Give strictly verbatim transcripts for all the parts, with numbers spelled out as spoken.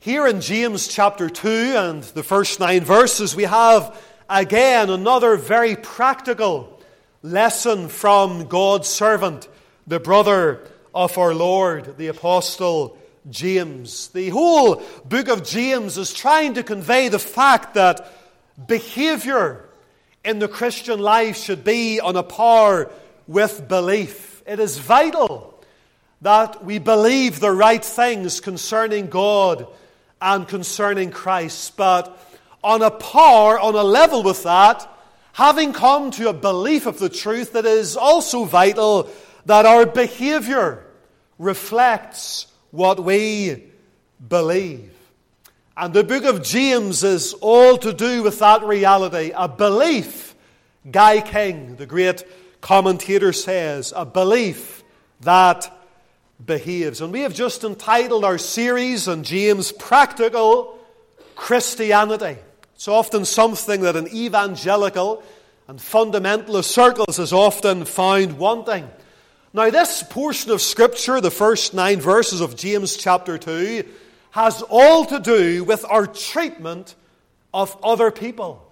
Here in James chapter two and the first nine verses, we have again another very practical lesson from God's servant, the brother of our Lord, the Apostle James. The whole book of James is trying to convey the fact that behavior in the Christian life should be on a par with belief. It is vital that we believe the right things concerning God and concerning Christ, but on a par, on a level with that, having come to a belief of the truth, it is also vital that our behavior reflects what we believe. And the book of James is all to do with that reality. A belief, Guy King, the great commentator, says, a belief that behaves. And we have just entitled our series on James, Practical Christianity. It's often something that in evangelical and fundamentalist circles is often found wanting. Now, this portion of Scripture, the first nine verses of James chapter two, has all to do with our treatment of other people,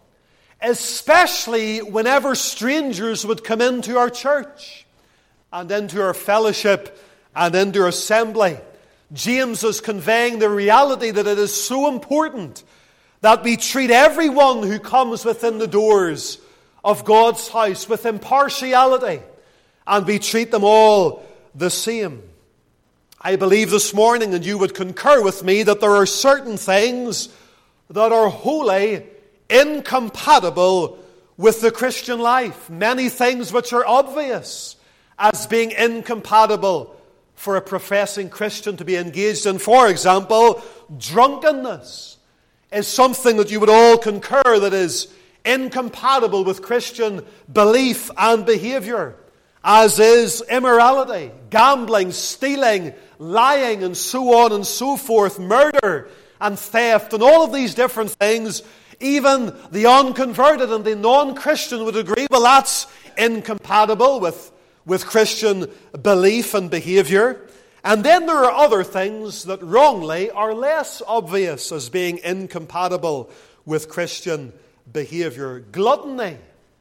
especially whenever strangers would come into our church and into our fellowship and into our assembly. James is conveying the reality that it is so important that we treat everyone who comes within the doors of God's house with impartiality, and we treat them all the same. I believe this morning, and you would concur with me, that there are certain things that are wholly incompatible with the Christian life. Many things which are obvious as being incompatible for a professing Christian to be engaged in. For example, drunkenness is something that you would all concur that is incompatible with Christian belief and behavior, as is immorality, gambling, stealing, lying, and so on and so forth, murder and theft, and all of these different things. Even the unconverted and the non-Christian would agree, well, that's incompatible with, with Christian belief and behavior. And then there are other things that wrongly are less obvious as being incompatible with Christian behavior. Gluttony,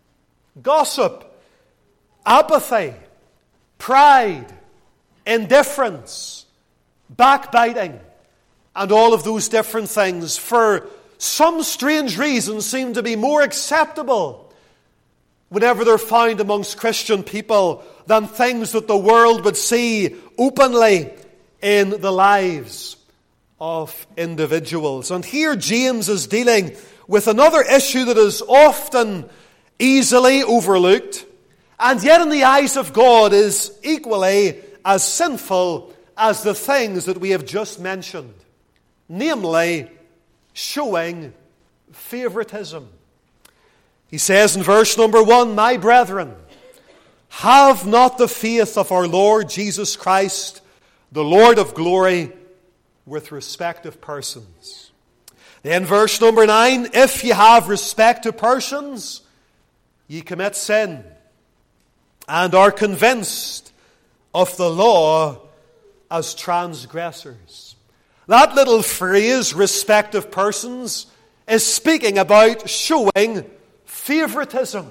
gossip, apathy, pride, indifference, backbiting, and all of those different things, for some strange reason, seem to be more acceptable whenever they're found amongst Christian people than things that the world would see openly in the lives of individuals. And here James is dealing with another issue that is often easily overlooked, and yet in the eyes of God is equally as sinful as the things that we have just mentioned. Namely, showing favoritism. He says in verse number one, "My brethren, have not the faith of our Lord Jesus Christ, the Lord of glory, with respect of persons." Then verse number nine, "If ye have respect to persons, ye commit sin, and are convinced of the law as transgressors." That little phrase, respect of persons, is speaking about showing favoritism.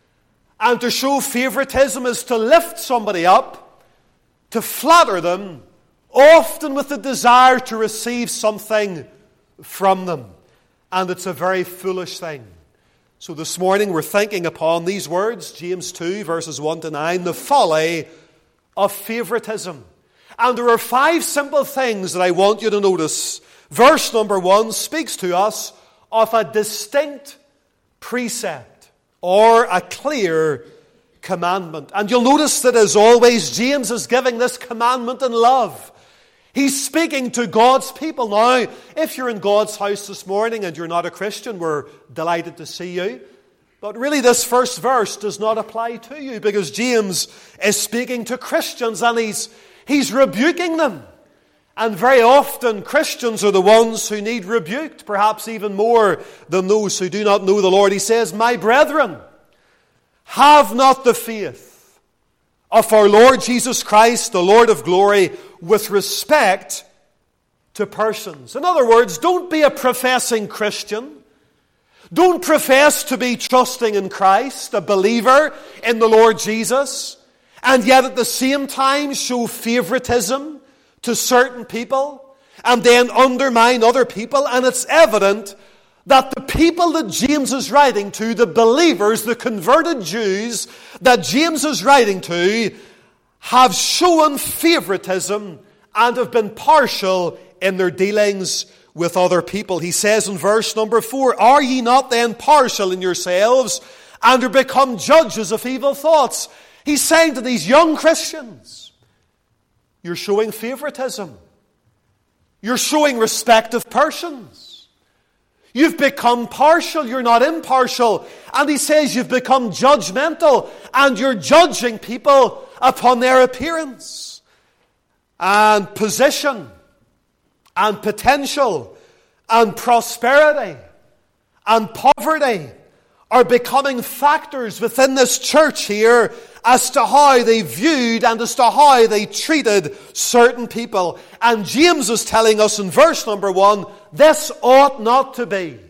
And to show favoritism is to lift somebody up, to flatter them, often with the desire to receive something from them. And it's a very foolish thing. So this morning we're thinking upon these words, James two, verses one to nine, the folly of favoritism. And there are five simple things that I want you to notice. Verse number one speaks to us of a distinct precept or a clear commandment. And you'll notice that, as always, James is giving this commandment in love. He's speaking to God's people. Now, if you're in God's house this morning and you're not a Christian, we're delighted to see you. But really this first verse does not apply to you, because James is speaking to Christians and he's, he's rebuking them. And very often Christians are the ones who need rebuked, perhaps even more than those who do not know the Lord. He says, "My brethren, have not the faith of our Lord Jesus Christ, the Lord of glory, with respect to persons. In other words, don't be a professing Christian. Don't profess to be trusting in Christ, a believer in the Lord Jesus, and yet at the same time show favoritism to certain people and then undermine other people. And it's evident that the people that James is writing to, the believers, the converted Jews that James is writing to, have shown favoritism and have been partial in their dealings with other people. He says in verse number four, "Are ye not then partial in yourselves, and are become judges of evil thoughts?" He's saying to these young Christians, you're showing favoritism. You're showing respect of persons. You've become partial, you're not impartial. And he says you've become judgmental, and you're judging people upon their appearance and position and potential and prosperity and poverty are becoming factors within this church here as to how they viewed and as to how they treated certain people. And James is telling us in verse number one, this ought not to be.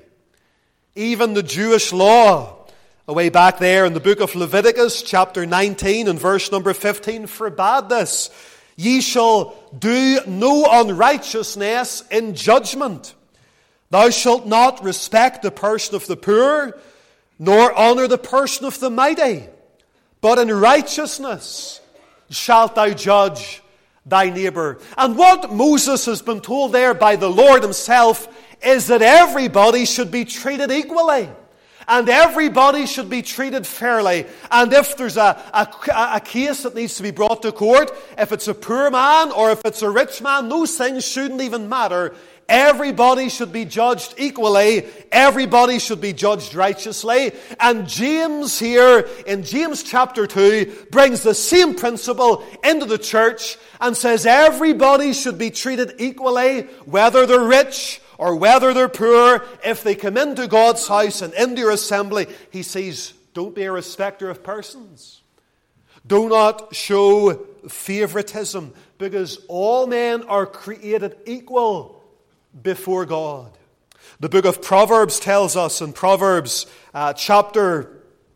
Even the Jewish law, away back there in the book of Leviticus, chapter nineteen and verse number fifteen, forbade this. Ye shall do no unrighteousness in judgment. Thou shalt not respect the person of the poor, nor honor the person of the mighty. But in righteousness shalt thou judge thy neighbor. And what Moses has been told there by the Lord himself is that everybody should be treated equally. And everybody should be treated fairly. And if there's a, a, a case that needs to be brought to court, if it's a poor man or if it's a rich man, those things shouldn't even matter. Everybody should be judged equally. Everybody should be judged righteously. And James here, in James chapter two, brings the same principle into the church and says everybody should be treated equally, whether they're rich or whether they're poor. If they come into God's house and into your assembly, he says, don't be a respecter of persons. Do not show favoritism, because all men are created equal before God. The book of Proverbs tells us in Proverbs uh, chapter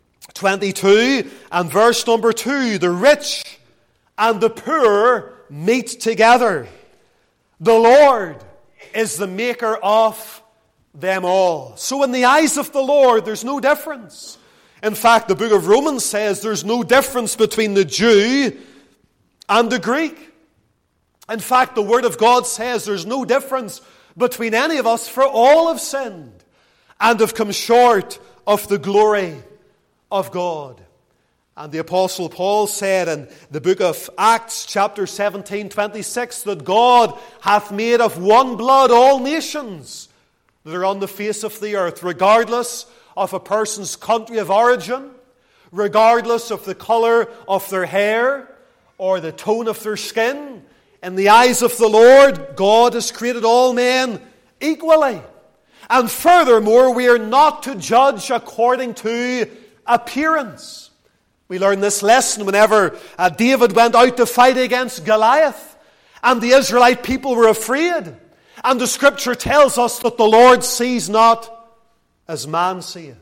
twenty-two and verse number two, the rich and the poor meet together. The Lord is the maker of them all. So in the eyes of the Lord, there's no difference. In fact, the book of Romans says there's no difference between the Jew and the Greek. In fact, the Word of God says there's no difference between any of us, for all have sinned and have come short of the glory of God. And the Apostle Paul said in the book of Acts, chapter seventeen, twenty-six, that God hath made of one blood all nations that are on the face of the earth, regardless of a person's country of origin, regardless of the color of their hair or the tone of their skin. In the eyes of the Lord, God has created all men equally. And furthermore, we are not to judge according to appearance. We learn this lesson whenever uh, David went out to fight against Goliath, and the Israelite people were afraid. And the Scripture tells us that the Lord sees not as man seeth.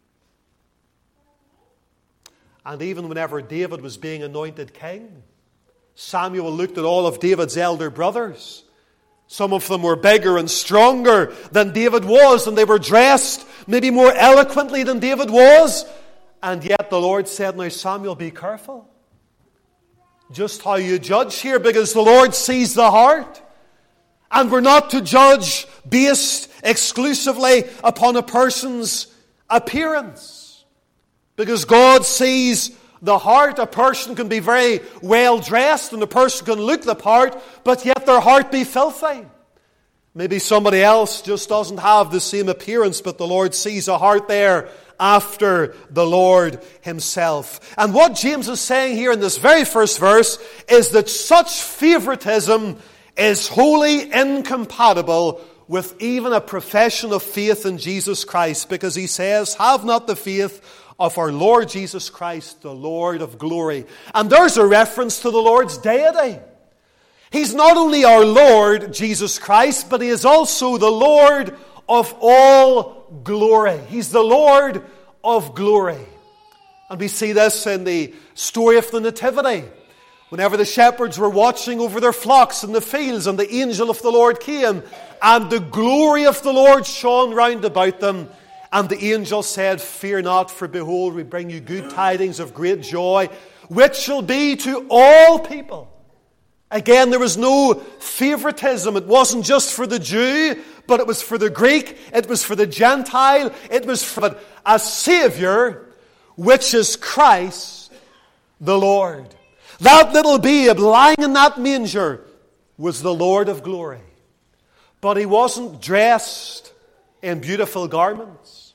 And even whenever David was being anointed king, Samuel looked at all of David's elder brothers. Some of them were bigger and stronger than David was, and they were dressed maybe more eloquently than David was. And yet the Lord said, now Samuel, be careful just how you judge here, because the Lord sees the heart. And we're not to judge based exclusively upon a person's appearance, because God sees the heart. A person can be very well dressed and a person can look the part, but yet their heart be filthy. Maybe somebody else just doesn't have the same appearance, but the Lord sees a heart there after the Lord himself. And what James is saying here in this very first verse is that such favoritism is wholly incompatible with even a profession of faith in Jesus Christ, because he says, have not the faith of our Lord Jesus Christ, the Lord of glory. And there's a reference to the Lord's deity. He's not only our Lord, Jesus Christ, but He is also the Lord of all glory. He's the Lord of glory. And we see this in the story of the Nativity. Whenever the shepherds were watching over their flocks in the fields, and the angel of the Lord came, and the glory of the Lord shone round about them, and the angel said, "Fear not, for behold, we bring you good tidings of great joy, which shall be to all people." Again, there was no favoritism. It wasn't just for the Jew, but it was for the Greek, it was for the Gentile, it was for a Savior, which is Christ the Lord. That little babe lying in that manger was the Lord of glory. But He wasn't dressed in beautiful garments.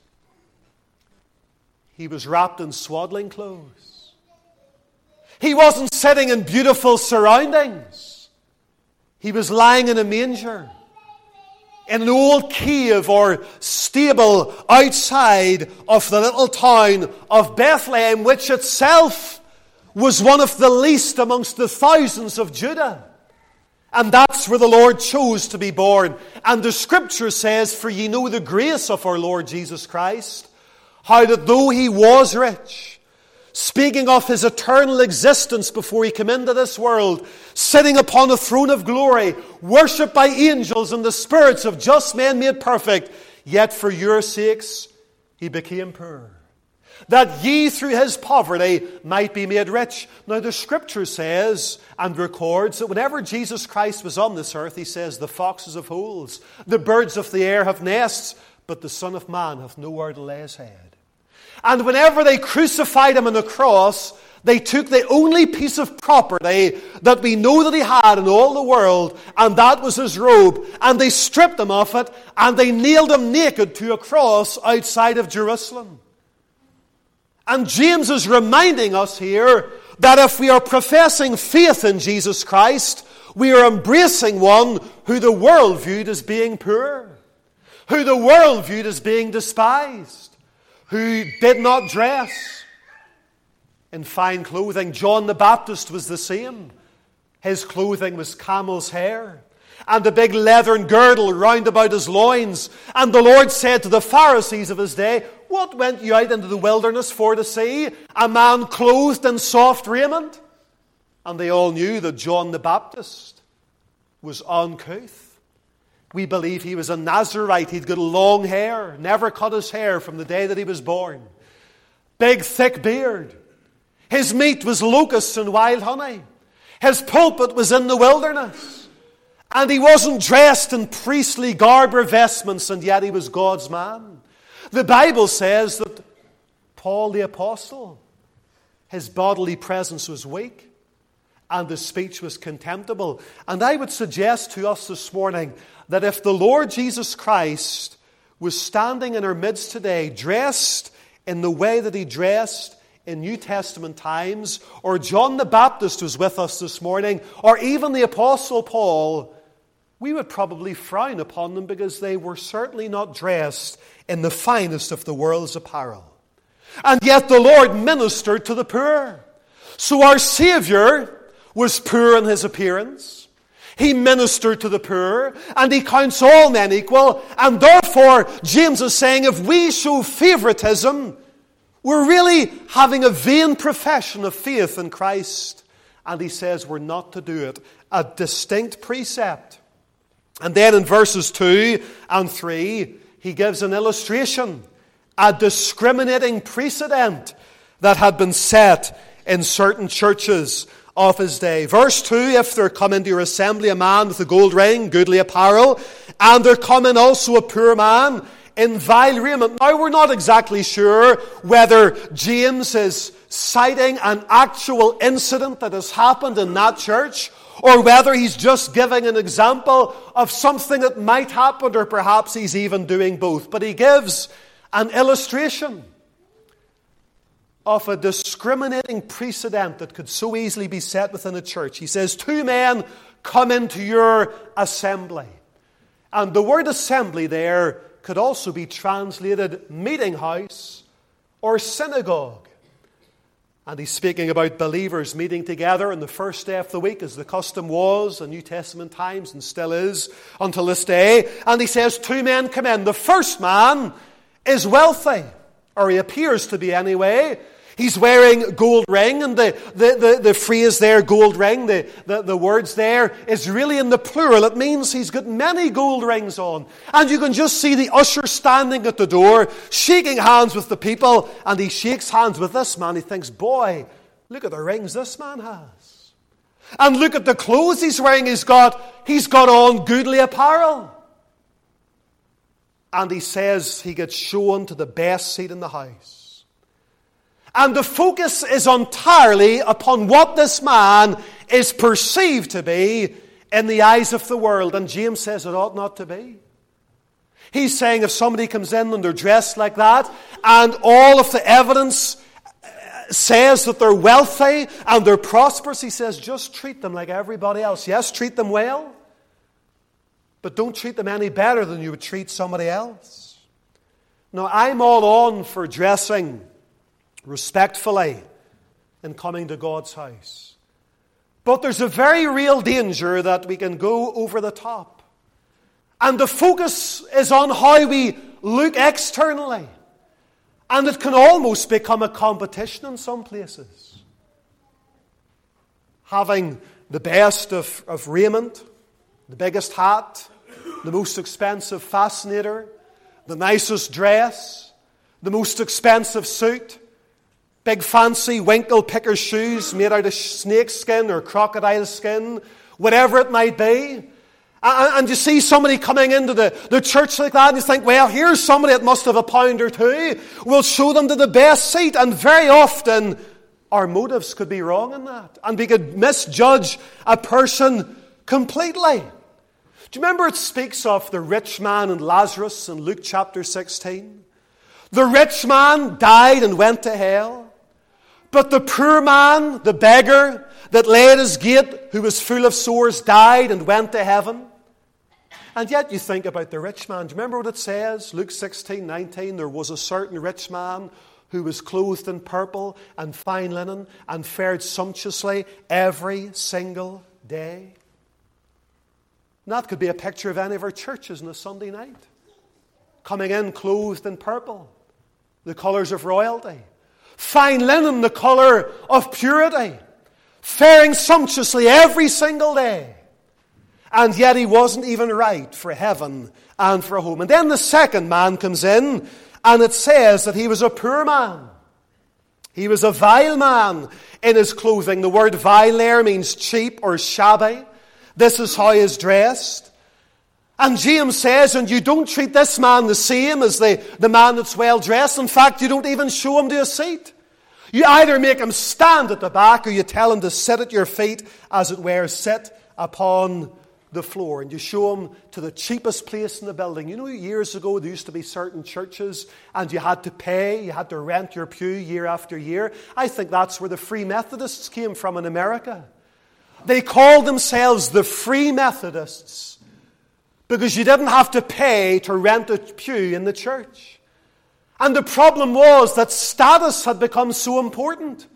He was wrapped in swaddling clothes. He wasn't sitting in beautiful surroundings. He was lying in a manger, in an old cave or stable outside of the little town of Bethlehem, which itself was one of the least amongst the thousands of Judah. And that's where the Lord chose to be born. And the Scripture says, "For ye know the grace of our Lord Jesus Christ, how that though He was rich," speaking of His eternal existence before He came into this world, sitting upon a throne of glory, worshipped by angels and the spirits of just men made perfect, yet for your sakes He became poor, that ye through His poverty might be made rich. Now the Scripture says and records that whenever Jesus Christ was on this earth, He says, "The foxes have holes, the birds of the air have nests, but the Son of Man hath nowhere to lay His head." And whenever they crucified Him on the cross, they took the only piece of property that we know that He had in all the world, and that was His robe, and they stripped Him of it, and they nailed Him naked to a cross outside of Jerusalem. And James is reminding us here that if we are professing faith in Jesus Christ, we are embracing one who the world viewed as being poor, who the world viewed as being despised, who did not dress in fine clothing. John the Baptist was the same. His clothing was camel's hair, and a big leathern girdle round about his loins. And the Lord said to the Pharisees of His day, "What went you out into the wilderness for to see? A man clothed in soft raiment?" And they all knew that John the Baptist was uncouth. We believe he was a Nazarite. He'd got long hair, never cut his hair from the day that he was born. Big, thick beard. His meat was locusts and wild honey. His pulpit was in the wilderness. And he wasn't dressed in priestly garb or vestments, and yet he was God's man. The Bible says that Paul the Apostle, his bodily presence was weak, and his speech was contemptible. And I would suggest to us this morning that if the Lord Jesus Christ was standing in our midst today, dressed in the way that He dressed in New Testament times, or John the Baptist was with us this morning, or even the Apostle Paul, we would probably frown upon them, because they were certainly not dressed in the finest of the world's apparel. And yet the Lord ministered to the poor. So our Savior was poor in His appearance. He ministered to the poor, and He counts all men equal. And therefore, James is saying, if we show favoritism, we're really having a vain profession of faith in Christ. And he says we're not to do it. A distinct precept. And then in verses two and three, he gives an illustration, a discriminating precedent that had been set in certain churches of his day. Verse two, if there come into your assembly a man with a gold ring, goodly apparel, and there come in also a poor man in vile raiment. Now we're not exactly sure whether James is citing an actual incident that has happened in that church, or whether he's just giving an example of something that might happen, or perhaps he's even doing both. But he gives an illustration of a discriminating precedent that could so easily be set within a church. He says, two men come into your assembly. And the word assembly there could also be translated meeting house or synagogue. And he's speaking about believers meeting together on the first day of the week, as the custom was in New Testament times and still is until this day. And he says two men come in. The first man is wealthy, or he appears to be anyway. He's wearing a gold ring, and the, the, the, the phrase there, gold ring, the, the, the words there, is really in the plural. It means he's got many gold rings on. And you can just see the usher standing at the door, shaking hands with the people, and he shakes hands with this man. He thinks, boy, look at the rings this man has. And look at the clothes he's wearing. He's got, he's got on goodly apparel. And he says he gets shown to the best seat in the house. And the focus is entirely upon what this man is perceived to be in the eyes of the world. And James says it ought not to be. He's saying if somebody comes in and they're dressed like that, and all of the evidence says that they're wealthy and they're prosperous, he says just treat them like everybody else. Yes, treat them well, but don't treat them any better than you would treat somebody else. Now, I'm all on for dressing respectfully in coming to God's house. But there's a very real danger that we can go over the top. And the focus is on how we look externally. And it can almost become a competition in some places. Having the best of, of raiment, the biggest hat, the most expensive fascinator, the nicest dress, the most expensive suit, big fancy winkle picker shoes made out of snake skin or crocodile skin, whatever it might be. And you see somebody coming into the, the church like that, and you think, well, here's somebody that must have a pound or two. We'll show them to the best seat. And very often, our motives could be wrong in that. And we could misjudge a person completely. Do you remember it speaks of the rich man and Lazarus in Luke chapter sixteen? The rich man died and went to hell. But the poor man, the beggar that lay at his gate, who was full of sores, died and went to heaven. And yet you think about the rich man. Do you remember what it says? Luke sixteen nineteen, there was a certain rich man who was clothed in purple and fine linen and fared sumptuously every single day. And that could be a picture of any of our churches on a Sunday night. Coming in clothed in purple, the colours of royalty. Fine linen, the colour of purity. Faring sumptuously every single day. And yet he wasn't even right for heaven and for home. And then the second man comes in, and it says that he was a poor man. He was a vile man in his clothing. The word vile there means cheap or shabby. This is how he is dressed. And James says, and you don't treat this man the same as the, the man that's well dressed. In fact, you don't even show him to a seat. You either make him stand at the back, or you tell him to sit at your feet, as it were, sit upon the floor. And you show him to the cheapest place in the building. You know, years ago there used to be certain churches, and you had to pay, you had to rent your pew year after year. I think that's where the Free Methodists came from in America. They called themselves the Free Methodists, because you didn't have to pay to rent a pew in the church. And the problem was that status had become so important.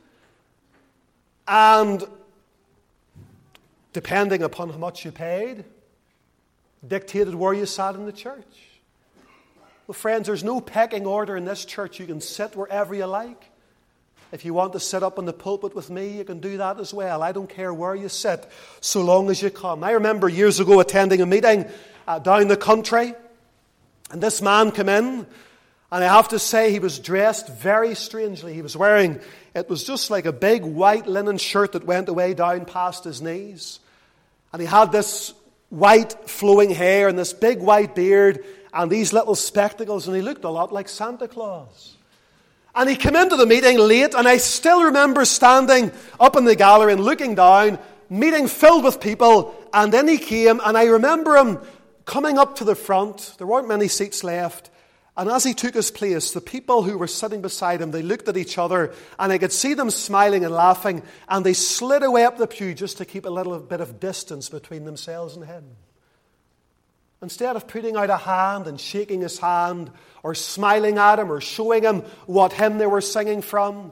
And depending upon how much you paid, dictated where you sat in the church. Well, friends, there's no pecking order in this church. You can sit wherever you like. If you want to sit up in the pulpit with me, you can do that as well. I don't care where you sit, so long as you come. I remember years ago attending a meeting uh, down the country, and this man came in, and I have to say he was dressed very strangely. He was wearing, it was just like a big white linen shirt that went away down past his knees. And he had this white flowing hair and this big white beard and these little spectacles, and he looked a lot like Santa Claus. And he came into the meeting late, and I still remember standing up in the gallery and looking down, meeting filled with people, and then he came, and I remember him coming up to the front. There weren't many seats left. And as he took his place, the people who were sitting beside him, they looked at each other, and I could see them smiling and laughing, and they slid away up the pew just to keep a little bit of distance between themselves and him. Instead of putting out a hand and shaking his hand, or smiling at him, or showing him what hymn they were singing from,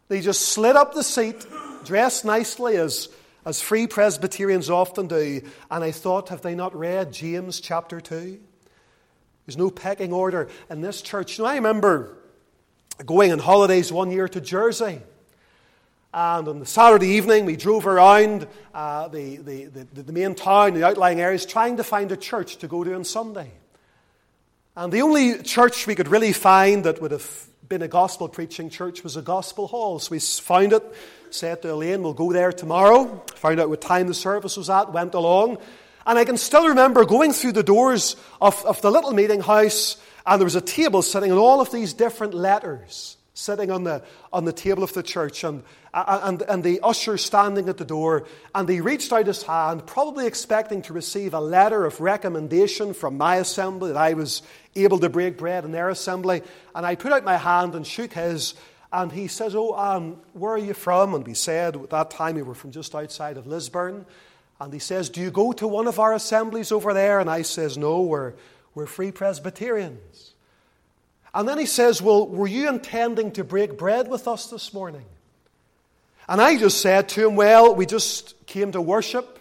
They just slid up the seat, dressed nicely as, as Free Presbyterians often do. And I thought, have they not read James chapter two? There's no pecking order in this church. You know, I remember going on holidays one year to Jersey. And on the Saturday evening, we drove around uh, the, the, the, the main town, the outlying areas, trying to find a church to go to on Sunday. And the only church we could really find that would have been a gospel preaching church was a gospel hall. So we found it, said to Elaine, we'll go there tomorrow. Found out what time the service was at, went along. And I can still remember going through the doors of, of the little meeting house, and there was a table sitting and all of these different letters sitting on the on the table of the church, and, and, and the usher standing at the door, and he reached out his hand, probably expecting to receive a letter of recommendation from my assembly, that I was able to break bread in their assembly. And I put out my hand and shook his, and he says, oh, um, where are you from? And we said, at that time we were from just outside of Lisburn. And he says, do you go to one of our assemblies over there? And I says, no, we're, we're Free Presbyterians. And then he says, well, were you intending to break bread with us this morning? And I just said to him, well, we just came to worship,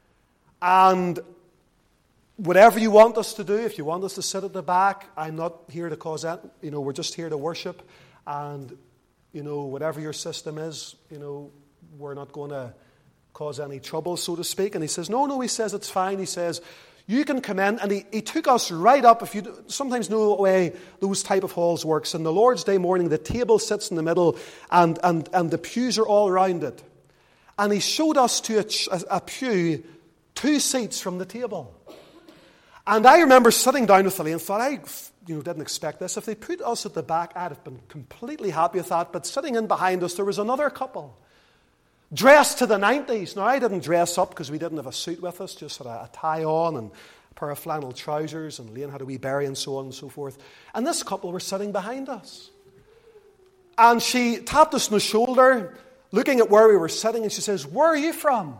and whatever you want us to do, if you want us to sit at the back, I'm not here to cause that. You know, we're just here to worship, and, you know, whatever your system is, you know, we're not going to cause any trouble, so to speak. And he says, no, no, he says, it's fine. He says, you can come in. And he, he took us right up. If you sometimes know the way those type of halls works. On the Lord's Day morning, the table sits in the middle, and, and, and the pews are all around it. And he showed us to a, a, a pew two seats from the table. And I remember sitting down with Elaine and thought, I you know, didn't expect this. If they put us at the back, I'd have been completely happy with that. But sitting in behind us, there was another couple, dressed to the nineties. Now, I didn't dress up because we didn't have a suit with us, just had a, a tie on and a pair of flannel trousers, and Elaine had a wee berry and so on and so forth. And this couple were sitting behind us. And she tapped us on the shoulder, looking at where we were sitting, and she says, where are you from?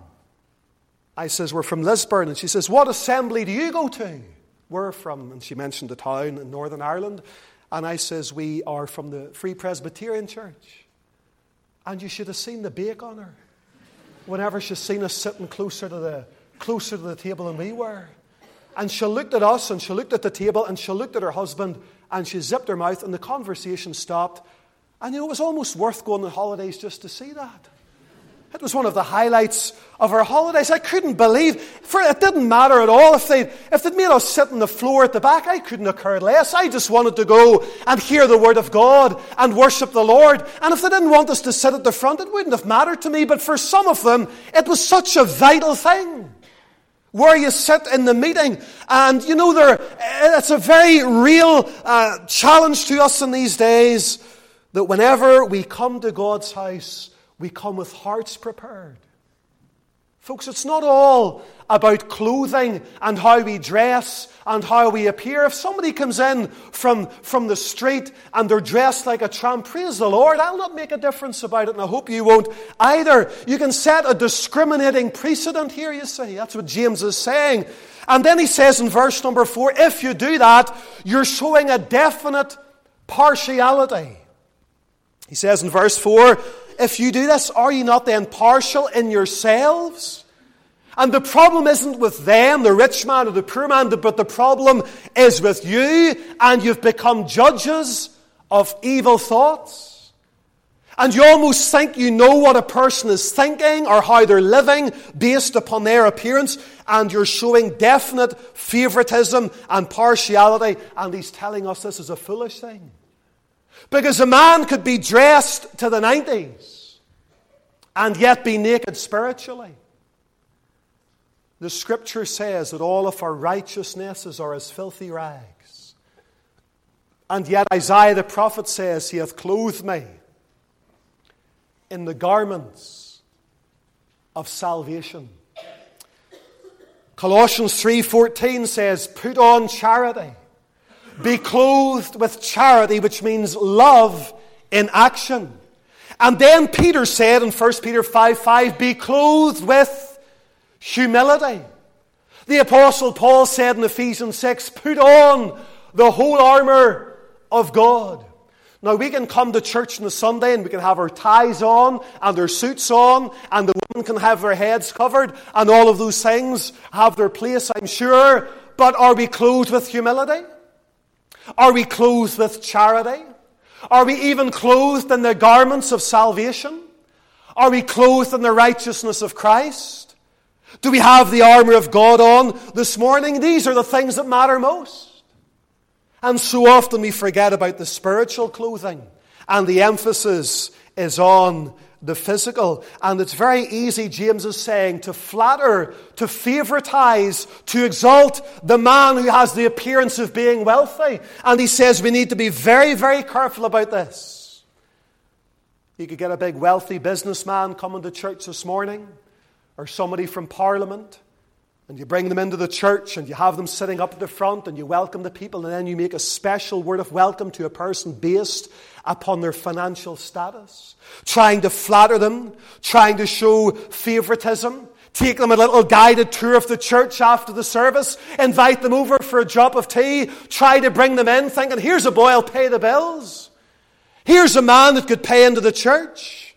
I says, we're from Lisburn. And she says, what assembly do you go to? We're from, and she mentioned the town in Northern Ireland. And I says, we are from the Free Presbyterian Church. And you should have seen the bake on her whenever she's seen us sitting closer to the closer to the table than we were. And she looked at us, and she looked at the table, and she looked at her husband, and she zipped her mouth, and the conversation stopped. And you know, it was almost worth going on holidays just to see that. It was one of the highlights of our holidays. I couldn't believe, for it didn't matter at all if they'd, if they'd made us sit on the floor at the back. I couldn't have cared less. I just wanted to go and hear the Word of God and worship the Lord. And if they didn't want us to sit at the front, it wouldn't have mattered to me. But for some of them, it was such a vital thing, where you sit in the meeting. And you know, there, it's a very real uh, challenge to us in these days, that whenever we come to God's house, we come with hearts prepared. Folks, it's not all about clothing and how we dress and how we appear. If somebody comes in from, from the street and they're dressed like a tramp, praise the Lord, I'll not make a difference about it, and I hope you won't either. You can set a discriminating precedent here, you see. That's what James is saying. And then he says in verse number four, if you do that, you're showing a definite partiality. He says in verse four, if you do this, are you not then partial in yourselves? And the problem isn't with them, the rich man or the poor man, but the problem is with you, and you've become judges of evil thoughts. And you almost think you know what a person is thinking or how they're living based upon their appearance, and you're showing definite favoritism and partiality. And he's telling us this is a foolish thing. Because a man could be dressed to the nineties and yet be naked spiritually. The Scripture says that all of our righteousnesses are as filthy rags. And yet Isaiah the prophet says, He hath clothed me in the garments of salvation. Colossians three fourteen says, put on charity. Be clothed with charity, which means love in action. And then Peter said in First Peter five five, be clothed with humility. The Apostle Paul said in Ephesians six, put on the whole armor of God. Now, we can come to church on a Sunday and we can have our ties on and our suits on, and the women can have their heads covered, and all of those things have their place, I'm sure. But are we clothed with humility? Are we clothed with charity? Are we even clothed in the garments of salvation? Are we clothed in the righteousness of Christ? Do we have the armor of God on this morning? These are the things that matter most. And so often we forget about the spiritual clothing, and the emphasis is on the physical. And it's very easy, James is saying, to flatter, to favoritize, to exalt the man who has the appearance of being wealthy. And he says we need to be very, very careful about this. You could get a big wealthy businessman coming to church this morning, or somebody from Parliament, and you bring them into the church and you have them sitting up at the front and you welcome the people, and then you make a special word of welcome to a person based upon their financial status, trying to flatter them, trying to show favoritism, take them a little guided tour of the church after the service, invite them over for a drop of tea, try to bring them in thinking, here's a boy, I'll pay the bills. Here's a man that could pay into the church.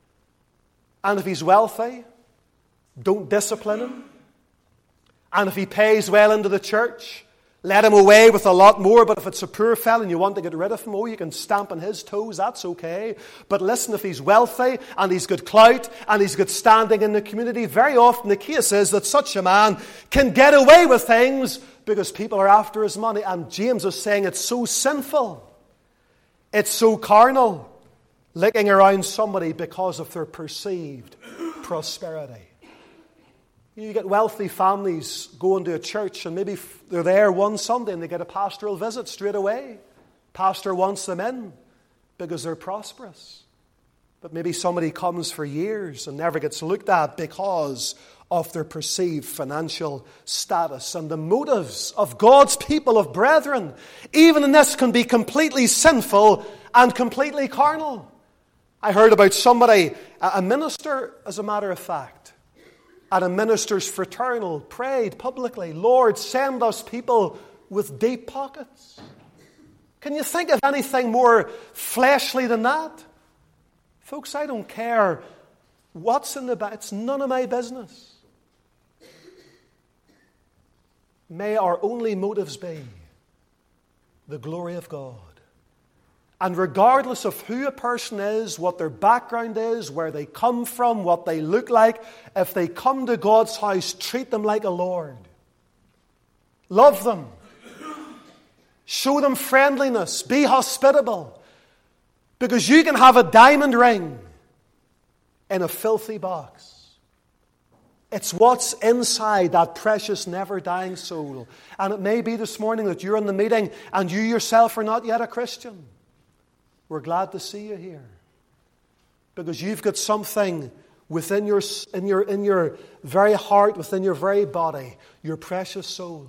And if he's wealthy, don't discipline him. And if he pays well into the church, let him away with a lot more. But if it's a poor fellow and you want to get rid of him, oh, you can stamp on his toes, that's okay. But listen, if he's wealthy and he's got clout and he's got standing in the community, very often the case is that such a man can get away with things because people are after his money. And James is saying it's so sinful, it's so carnal, licking around somebody because of their perceived prosperity. You get wealthy families going to a church, and maybe they're there one Sunday and they get a pastoral visit straight away. Pastor wants them in because they're prosperous. But maybe somebody comes for years and never gets looked at because of their perceived financial status. And the motives of God's people, of brethren, even in this, can be completely sinful and completely carnal. I heard about somebody, a minister, as a matter of fact, at a minister's fraternal, prayed publicly, Lord, send us people with deep pockets. Can you think of anything more fleshly than that? Folks, I don't care what's in the bag. It's none of my business. May our only motives be the glory of God. And regardless of who a person is, what their background is, where they come from, what they look like, if they come to God's house, treat them like a Lord. Love them. Show them friendliness. Be hospitable. Because you can have a diamond ring in a filthy box. It's what's inside that precious, never-dying soul. And it may be this morning that you're in the meeting and you yourself are not yet a Christian. We're glad to see you here, because you've got something within your, in your, in your very heart, within your very body, your precious soul.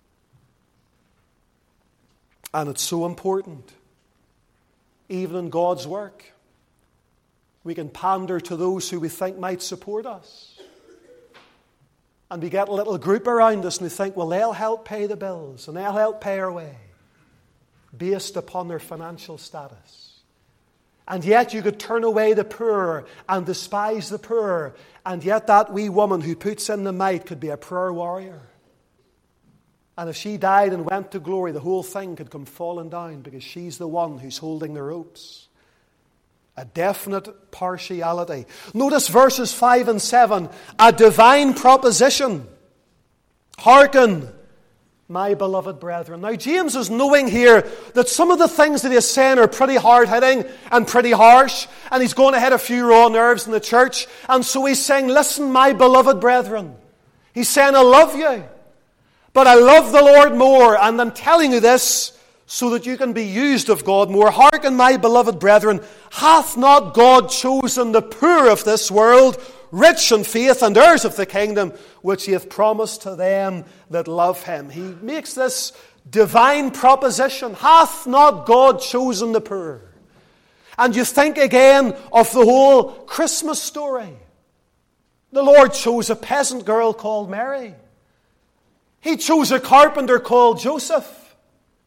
And it's so important. Even in God's work, we can pander to those who we think might support us. And we get a little group around us and we think, well, they'll help pay the bills and they'll help pay our way, based upon their financial status. And yet you could turn away the poor and despise the poor. And yet that wee woman who puts in the mite could be a prayer warrior. And if she died and went to glory, the whole thing could come falling down because she's the one who's holding the ropes. A definite partiality. Notice verses five and seven. A divine proposition. Hearken, my beloved brethren. Now, James is knowing here that some of the things that he's saying are pretty hard-hitting and pretty harsh, and he's going to hit a few raw nerves in the church. And so he's saying, listen, my beloved brethren. He's saying, I love you, but I love the Lord more, and I'm telling you this so that you can be used of God more. Hearken, my beloved brethren, hath not God chosen the poor of this world, rich in faith and heirs of the kingdom, which he hath promised to them that love him? He makes this divine proposition. Hath not God chosen the poor? And you think again of the whole Christmas story. The Lord chose a peasant girl called Mary. He chose a carpenter called Joseph.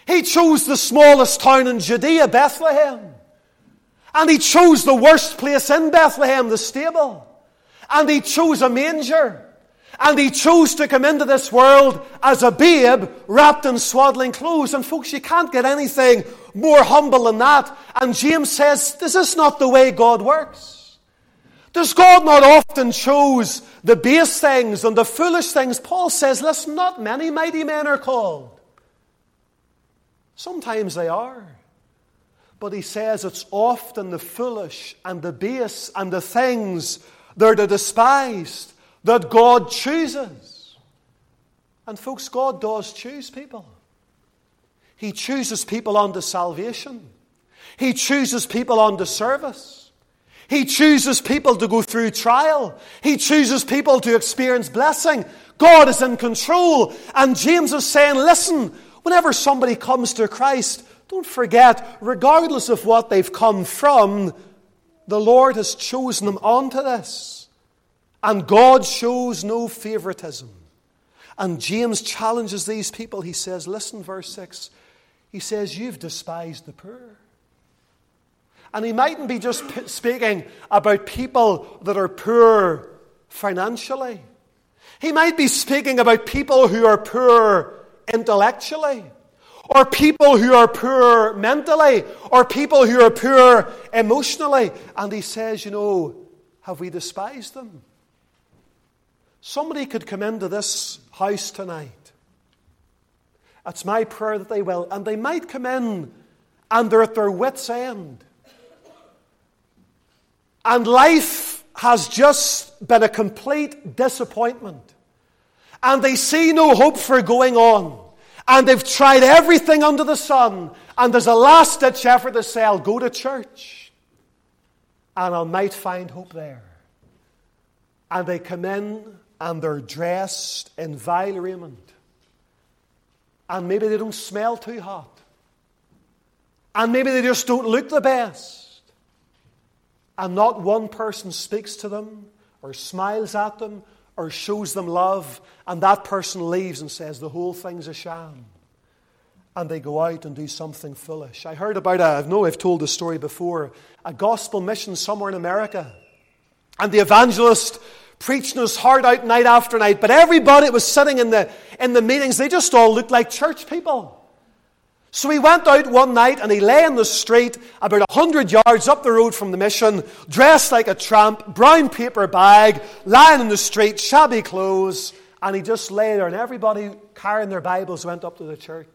He chose the smallest town in Judea, Bethlehem. And he chose the worst place in Bethlehem, the stable. And he chose a manger. And he chose to come into this world as a babe wrapped in swaddling clothes. And folks, you can't get anything more humble than that. And James says, this is not the way God works. Does God not often choose the base things and the foolish things? Paul says, listen, not many mighty men are called. Sometimes they are. But he says it's often the foolish and the base and the things that are despised that God chooses. And folks, God does choose people. He chooses people unto salvation. He chooses people unto service. He chooses people to go through trial. He chooses people to experience blessing. God is in control. And James is saying, listen, whenever somebody comes to Christ, don't forget, regardless of what they've come from, the Lord has chosen them onto this. And God shows no favoritism. And James challenges these people. He says, listen, verse six. He says, you've despised the poor. And he mightn't be just p- speaking about people that are poor financially. He might be speaking about people who are poor intellectually. Or people who are poor mentally. Or people who are poor emotionally. And he says, you know, have we despised them? Somebody could come into this house tonight. It's my prayer that they will. And they might come in and they're at their wits' end. And life has just been a complete disappointment. And they see no hope for going on. And they've tried everything under the sun. And there's a last-ditch effort to say, I'll go to church. And I might find hope there. And they come in and they're dressed in vile raiment. And maybe they don't smell too hot. And maybe they just don't look the best. And not one person speaks to them or smiles at them or shows them love. And that person leaves and says the whole thing's a sham. And they go out and do something foolish. I heard about, a, I know I've told this story before, a gospel mission somewhere in America. And the evangelist preaching his heart out night after night. But everybody that was sitting in the, in the meetings, they just all looked like church people. So he went out one night and he lay in the street about a hundred yards up the road from the mission, dressed like a tramp, brown paper bag, lying in the street, shabby clothes, and he just lay there and everybody carrying their Bibles went up to the church.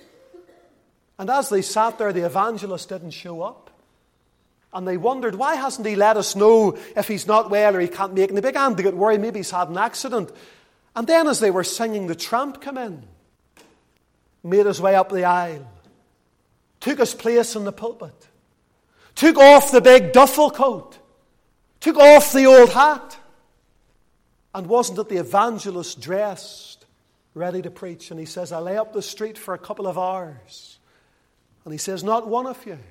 And as they sat there, the evangelist didn't show up. And they wondered, why hasn't he let us know if he's not well or he can't make it? And they began to get worried, maybe he's had an accident. And then as they were singing, the tramp came in, made his way up the aisle, took his place in the pulpit, took off the big duffel coat, took off the old hat. And wasn't it the evangelist dressed, ready to preach? And he says, I lay up the street for a couple of hours. And he says, not one of you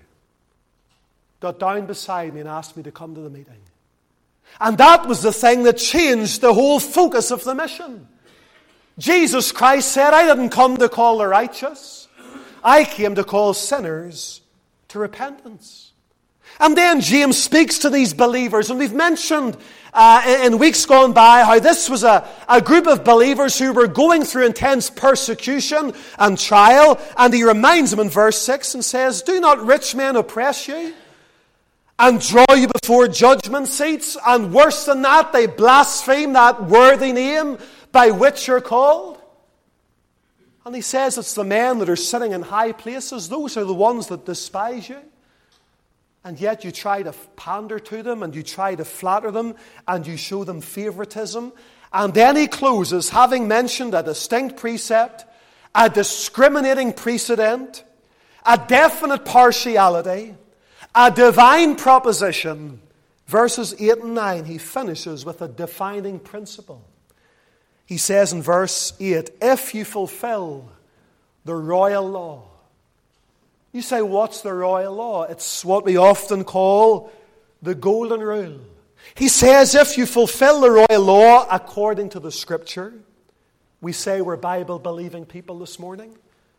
got down beside me and asked me to come to the meeting. And that was the thing that changed the whole focus of the mission. Jesus Christ said, I didn't come to call the righteous. I came to call sinners to repentance. And then James speaks to these believers. And we've mentioned uh, in weeks gone by how this was a, a group of believers who were going through intense persecution and trial. And he reminds them in verse six and says, do not rich men oppress you and draw you before judgment seats? And worse than that, they blaspheme that worthy name by which you're called. And he says it's the men that are sitting in high places. Those are the ones that despise you. And yet you try to pander to them and you try to flatter them and you show them favoritism. And then he closes, having mentioned a distinct precept, a discriminating precedent, a definite partiality, a divine proposition. Verses eight and nine, he finishes with a defining principle. He says in verse eight, if you fulfill the royal law. You say, what's the royal law? It's what we often call the golden rule. He says, if you fulfill the royal law according to the Scripture. We say we're Bible-believing people this morning.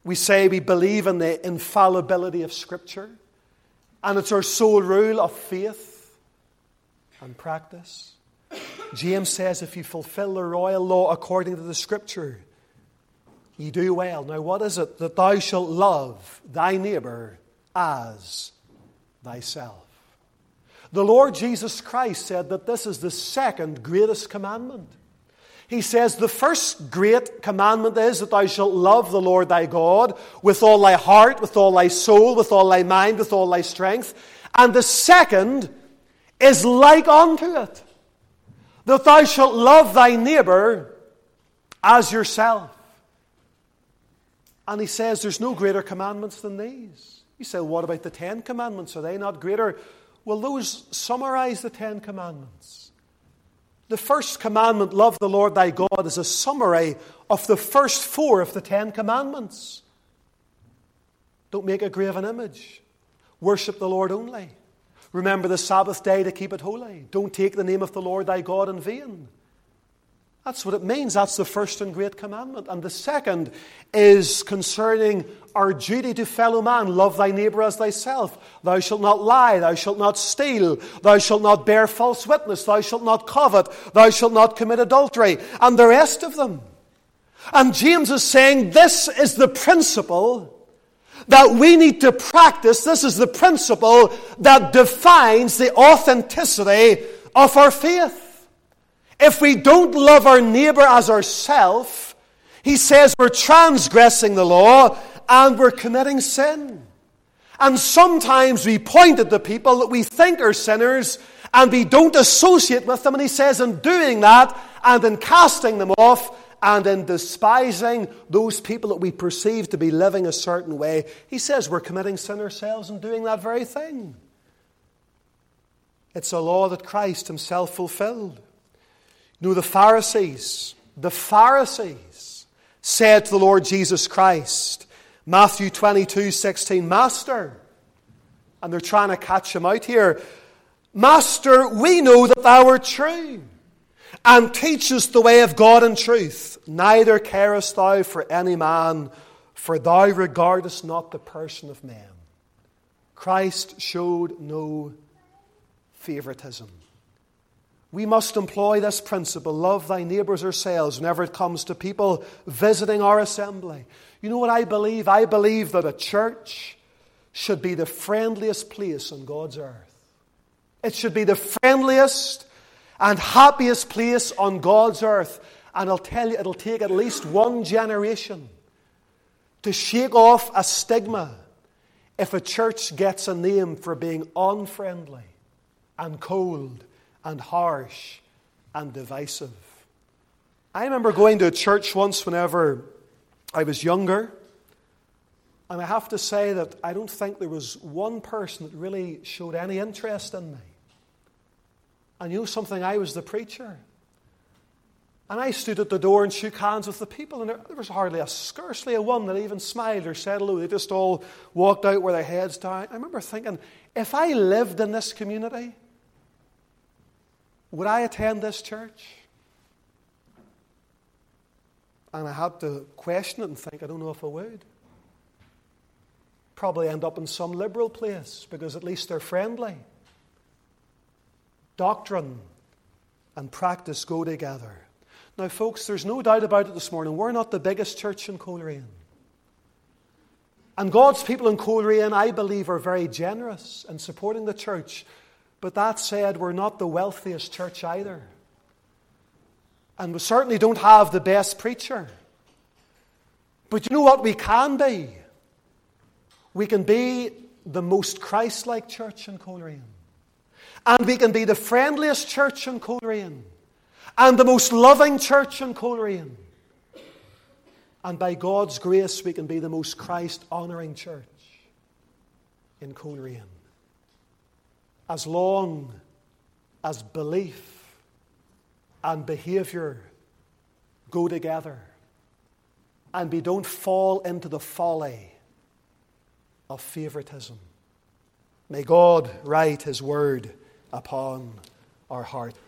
We say we believe in the infallibility of Scripture, and it's our sole rule of faith and practice. James says if you fulfill the royal law according to the Scripture, you do well. Now what is it? That thou shalt love thy neighbour as thyself. The Lord Jesus Christ said that this is the second greatest commandment. He says the first great commandment is that thou shalt love the Lord thy God with all thy heart, with all thy soul, with all thy mind, with all thy strength. And the second is like unto it, that thou shalt love thy neighbour as yourself. And he says there's no greater commandments than these. You say, well, what about the Ten Commandments? Are they not greater? Well, those summarize the Ten Commandments. The first commandment, love the Lord thy God, is a summary of the first four of the Ten Commandments. Don't make a graven image. Worship the Lord only. Remember the Sabbath day to keep it holy. Don't take the name of the Lord thy God in vain. That's what it means. That's the first and great commandment. And the second is concerning our duty to fellow man. Love thy neighbour as thyself. Thou shalt not lie. Thou shalt not steal. Thou shalt not bear false witness. Thou shalt not covet. Thou shalt not commit adultery. And the rest of them. And James is saying this is the principle that we need to practice. This is the principle that defines the authenticity of our faith. If we don't love our neighbour as ourselves, he says we're transgressing the law and we're committing sin. And sometimes we point at the people that we think are sinners and we don't associate with them. And he says in doing that and in casting them off and in despising those people that we perceive to be living a certain way, he says we're committing sin ourselves in doing that very thing. It's a law that Christ himself fulfilled. You know, the Pharisees, the Pharisees said to the Lord Jesus Christ, Matthew twenty-two sixteen, Master, and they're trying to catch him out here, Master, we know that thou art true, and teachest the way of God in truth. Neither carest thou for any man, for thou regardest not the person of men. Christ showed no favoritism. We must employ this principle, love thy neighbours ourselves, whenever it comes to people visiting our assembly. You know what I believe? I believe that a church should be the friendliest place on God's earth. It should be the friendliest and happiest place on God's earth. And I'll tell you, it'll take at least one generation to shake off a stigma if a church gets a name for being unfriendly and cold and harsh and divisive. I remember going to a church once whenever I was younger, and I have to say that I don't think there was one person that really showed any interest in me. And you know something, I was the preacher. And I stood at the door and shook hands with the people, and there, there was hardly a, scarcely a one that even smiled or said hello. They just all walked out with their heads down. I remember thinking, if I lived in this community, would I attend this church? And I had to question it and think, I don't know if I would. Probably end up in some liberal place, because at least they're friendly. Doctrine and practice go together. Now, folks, there's no doubt about it this morning. We're not the biggest church in Coleraine. And God's people in Coleraine, I believe, are very generous in supporting the church. But that said, we're not the wealthiest church either. And we certainly don't have the best preacher. But you know what we can be? We can be the most Christ-like church in Coleraine. And we can be the friendliest church in Coleraine. And the most loving church in Coleraine. And by God's grace, we can be the most Christ-honouring church in Coleraine. As long as belief and behaviour go together, and we don't fall into the folly of favouritism. May God write his word upon our heart.